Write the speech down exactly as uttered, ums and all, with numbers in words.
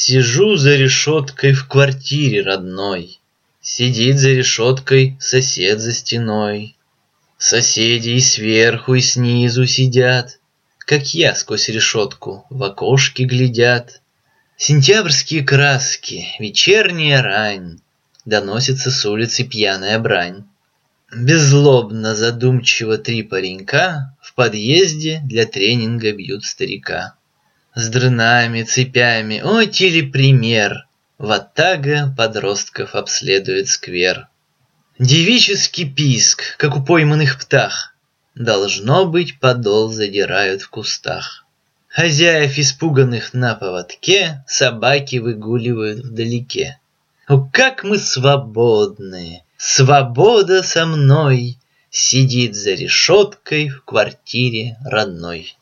Сижу за решеткой в квартире родной. Сидит за решеткой сосед за стеной. Соседи и сверху, и снизу сидят, как я сквозь решетку в окошке глядят. Сентябрьские краски, вечерняя рань, доносится с улицы пьяная брань. Беззлобно, задумчиво три паренька в подъезде для тренинга бьют старика. С дрынами, цепями, о, телепример! Ваттага подростков обследует сквер. Девический писк, как у пойманных птах. Должно быть, подол задирают в кустах. Хозяев, испуганных на поводке, собаки выгуливают вдалеке. О, как мы свободны! Свобода со мной сидит за решеткой в квартире родной.